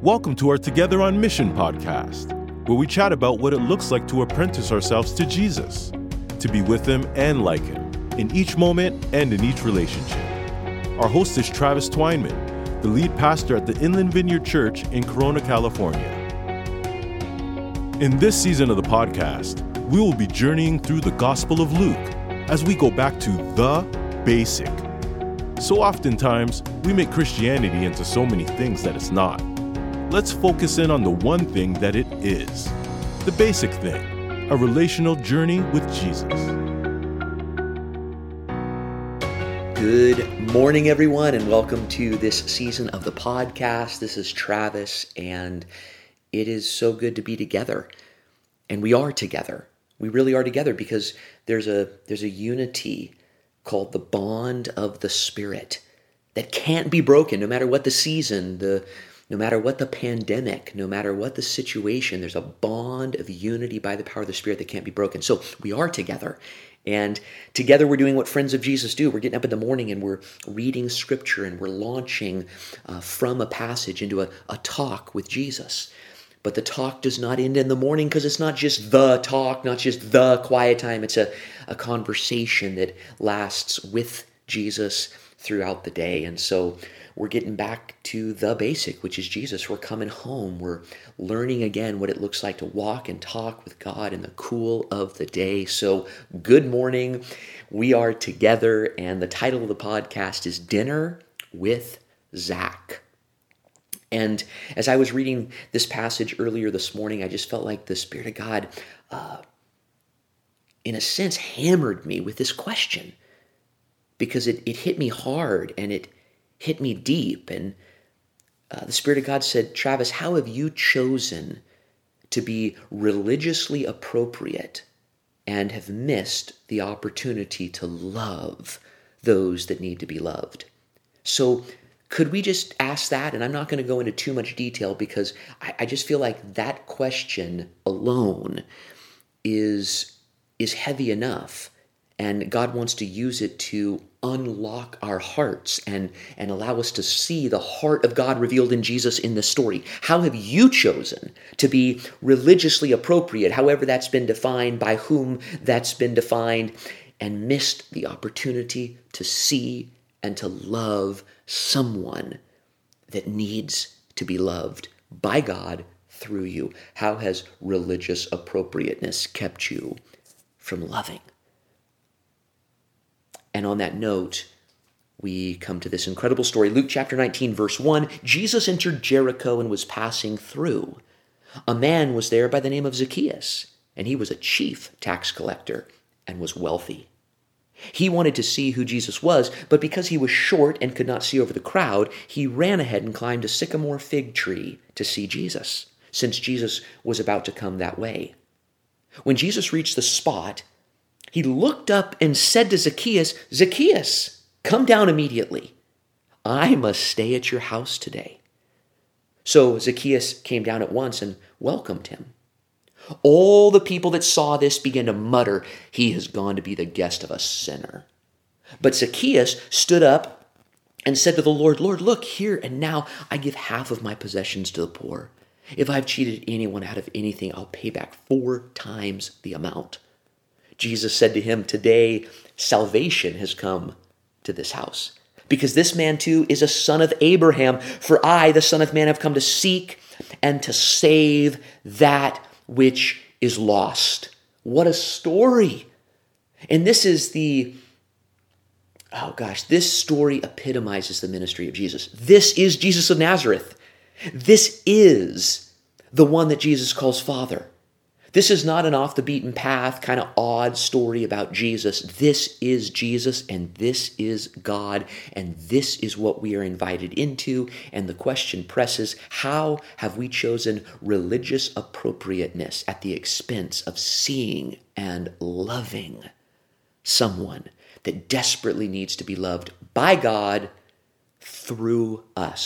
Welcome to our Together on Mission podcast, where we chat about what it looks like to apprentice ourselves to Jesus, to be with Him and like Him, in each moment and in each relationship. Our host is Travis Twineman, the lead pastor at the Inland Vineyard Church in Corona, California. In this season of the podcast, we will be journeying through the Gospel of Luke as we go back to the basic. So oftentimes, we make Christianity into so many things that it's not. Let's focus in on the one thing that it is, the basic thing, a relational journey with Jesus. Good morning, everyone, and welcome to this season of the podcast. This is Travis, and it is so good to be together. And we are together. We really are together because there's a unity called the bond of the Spirit that can't be broken no matter what the season, no matter what the pandemic, no matter what the situation. There's a bond of unity by the power of the Spirit that can't be broken. So we are together. And together we're doing what friends of Jesus do. We're getting up in the morning and we're reading Scripture and we're launching from a passage into a talk with Jesus. But the talk does not end in the morning because it's not just the talk, not just the quiet time. It's a conversation that lasts with Jesus throughout the day. And so we're getting back to the basic, which is Jesus. We're coming home. We're learning again what it looks like to walk and talk with God in the cool of the day. So good morning. We are together, and the title of the podcast is Dinner with Zach. And as I was reading this passage earlier this morning, I just felt like the Spirit of God, in a sense, hammered me with this question because it hit me hard and it hit me deep. And the Spirit of God said, Travis, how have you chosen to be religiously appropriate and have missed the opportunity to love those that need to be loved? So could we just ask that? And I'm not going to go into too much detail because I just feel like that question alone is heavy enough. And God wants to use it to unlock our hearts and allow us to see the heart of God revealed in Jesus in this story. How have you chosen to be religiously appropriate, however that's been defined, by whom that's been defined, and missed the opportunity to see and to love someone that needs to be loved by God through you? How has religious appropriateness kept you from loving? And on that note, we come to this incredible story. Luke chapter 19, verse 1, Jesus entered Jericho and was passing through. A man was there by the name of Zacchaeus, and he was a chief tax collector and was wealthy. He wanted to see who Jesus was, but because he was short and could not see over the crowd, he ran ahead and climbed a sycamore fig tree to see Jesus, since Jesus was about to come that way. When Jesus reached the spot, he looked up and said to Zacchaeus, Zacchaeus, come down immediately. I must stay at your house today. So Zacchaeus came down at once and welcomed him. All the people that saw this began to mutter, he has gone to be the guest of a sinner. But Zacchaeus stood up and said to the Lord, Lord, look here and now I give half of my possessions to the poor. If I've cheated anyone out of anything, I'll pay back 4 times the amount. Jesus said to him, today salvation has come to this house, because this man too is a son of Abraham. For I, the Son of Man, have come to seek and to save that which is lost. What a story. And this story epitomizes the ministry of Jesus. This is Jesus of Nazareth. This is the one that Jesus calls Father. This is not an off the beaten path, kind of odd story about Jesus. This is Jesus, and this is God, and this is what we are invited into. And the question presses, how have we chosen religious appropriateness at the expense of seeing and loving someone that desperately needs to be loved by God through us?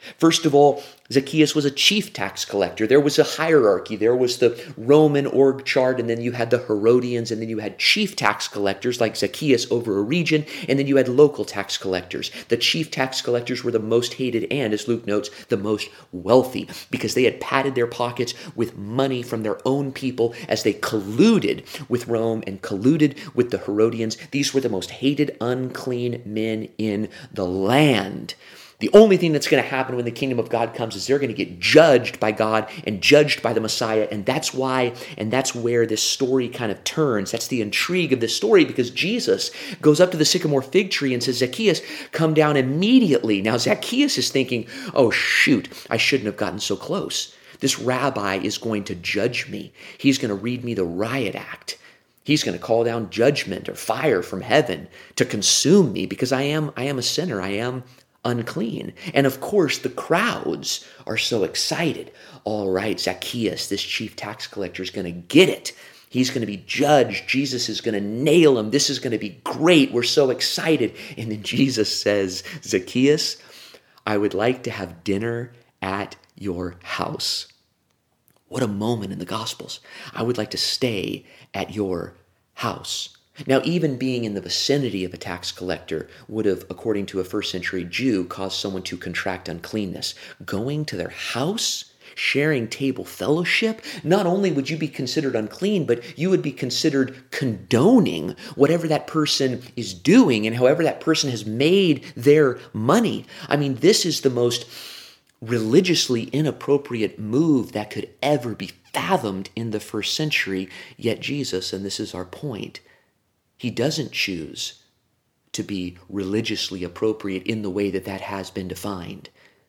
First of all, Zacchaeus was a chief tax collector. There was a hierarchy. There was the Roman org chart, and then you had the Herodians, and then you had chief tax collectors like Zacchaeus over a region, and then you had local tax collectors. The chief tax collectors were the most hated and, as Luke notes, the most wealthy, because they had padded their pockets with money from their own people as they colluded with Rome and colluded with the Herodians. These were the most hated, unclean men in the land. The only thing that's going to happen when the kingdom of God comes is they're going to get judged by God and judged by the Messiah. And that's why, and that's where this story kind of turns. That's the intrigue of this story, because Jesus goes up to the sycamore fig tree and says, Zacchaeus, come down immediately. Now, Zacchaeus is thinking, oh, shoot, I shouldn't have gotten so close. This rabbi is going to judge me. He's going to read me the riot act. He's going to call down judgment or fire from heaven to consume me because I am a sinner. I am unclean. And of course, the crowds are so excited. All right, Zacchaeus, this chief tax collector, is going to get it. He's going to be judged. Jesus is going to nail him. This is going to be great. We're so excited. And then Jesus says, Zacchaeus, I would like to have dinner at your house. What a moment in the Gospels. I would like to stay at your house. Now, even being in the vicinity of a tax collector would have, according to a first century Jew, caused someone to contract uncleanness. Going to their house, sharing table fellowship, not only would you be considered unclean, but you would be considered condoning whatever that person is doing and however that person has made their money. I mean, this is the most religiously inappropriate move that could ever be fathomed in the first century. Yet Jesus, and this is our point, he doesn't choose to be religiously appropriate in the way that that has been defined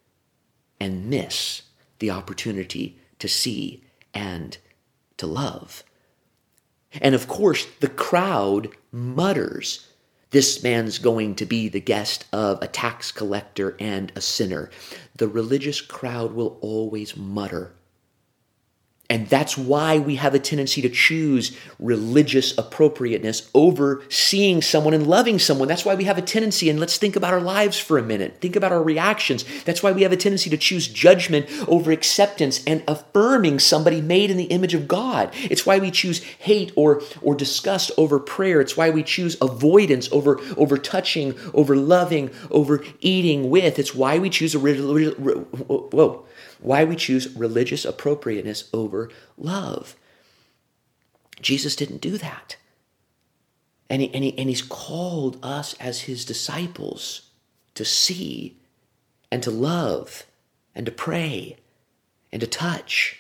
and miss the opportunity to see and to love. And of course, the crowd mutters, this man's going to be the guest of a tax collector and a sinner. The religious crowd will always mutter. And that's why we have a tendency to choose religious appropriateness over seeing someone and loving someone. That's why we have a tendency, and let's think about our lives for a minute. Think about our reactions. That's why we have a tendency to choose judgment over acceptance and affirming somebody made in the image of God. It's why we choose hate or disgust over prayer. It's why we choose avoidance over touching, over loving, over eating with. It's why we choose why we choose religious appropriateness over love. Jesus didn't do that. And he's called us as his disciples to see and to love and to pray and to touch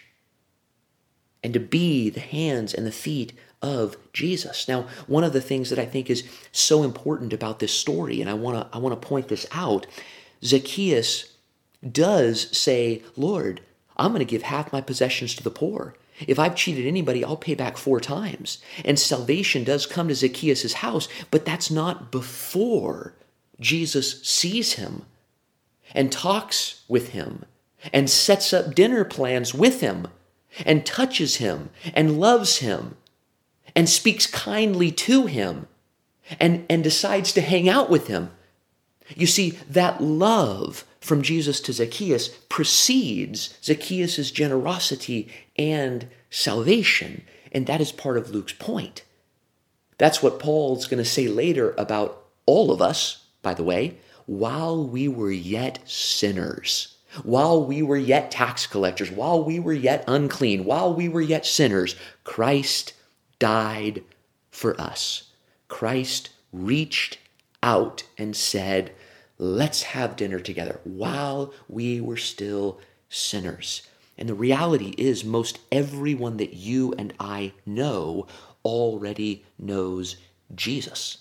and to be the hands and the feet of Jesus. Now, one of the things that I think is so important about this story, and I want to point this out, Zacchaeus does say, Lord, I'm going to give half my possessions to the poor. If I've cheated anybody, I'll pay back 4 times. And salvation does come to Zacchaeus' house, but that's not before Jesus sees him and talks with him and sets up dinner plans with him and touches him and loves him and speaks kindly to him and decides to hang out with him. You see, that love from Jesus to Zacchaeus precedes Zacchaeus' generosity and salvation, and that is part of Luke's point. That's what Paul's going to say later about all of us, by the way, while we were yet sinners, while we were yet tax collectors, while we were yet unclean, while we were yet sinners, Christ died for us. Christ reached out and said, let's have dinner together while we were still sinners. And the reality is most everyone that you and I know already knows Jesus.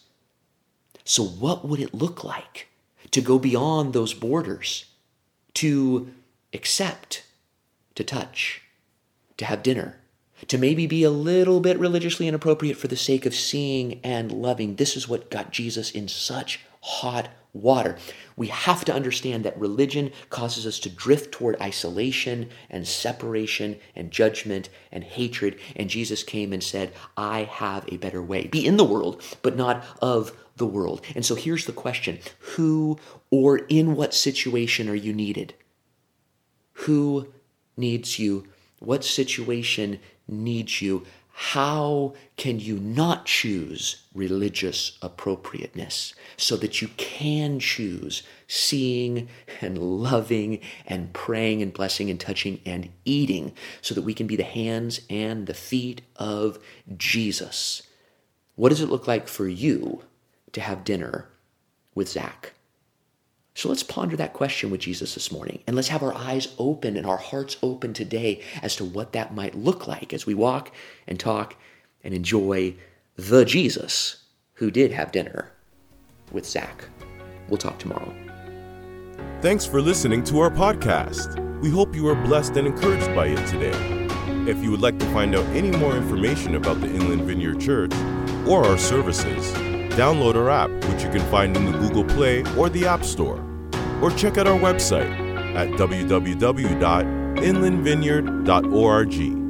So what would it look like to go beyond those borders, to accept, to touch, to have dinner, to maybe be a little bit religiously inappropriate for the sake of seeing and loving? This is what got Jesus in such hot water. We have to understand that religion causes us to drift toward isolation and separation and judgment and hatred. And Jesus came and said, I have a better way. Be in the world, but not of the world. And so here's the question. Who or in what situation are you needed? Who needs you? What situation needs you? How can you not choose religious appropriateness so that you can choose seeing and loving and praying and blessing and touching and eating so that we can be the hands and the feet of Jesus? What does it look like for you to have dinner with Zach? So let's ponder that question with Jesus this morning, and let's have our eyes open and our hearts open today as to what that might look like as we walk and talk and enjoy the Jesus who did have dinner with Zach. We'll talk tomorrow. Thanks for listening to our podcast. We hope you are blessed and encouraged by it today. If you would like to find out any more information about the Inland Vineyard Church or our services, download our app, which you can find in the Google Play or the App Store, or check out our website at www.inlandvineyard.org.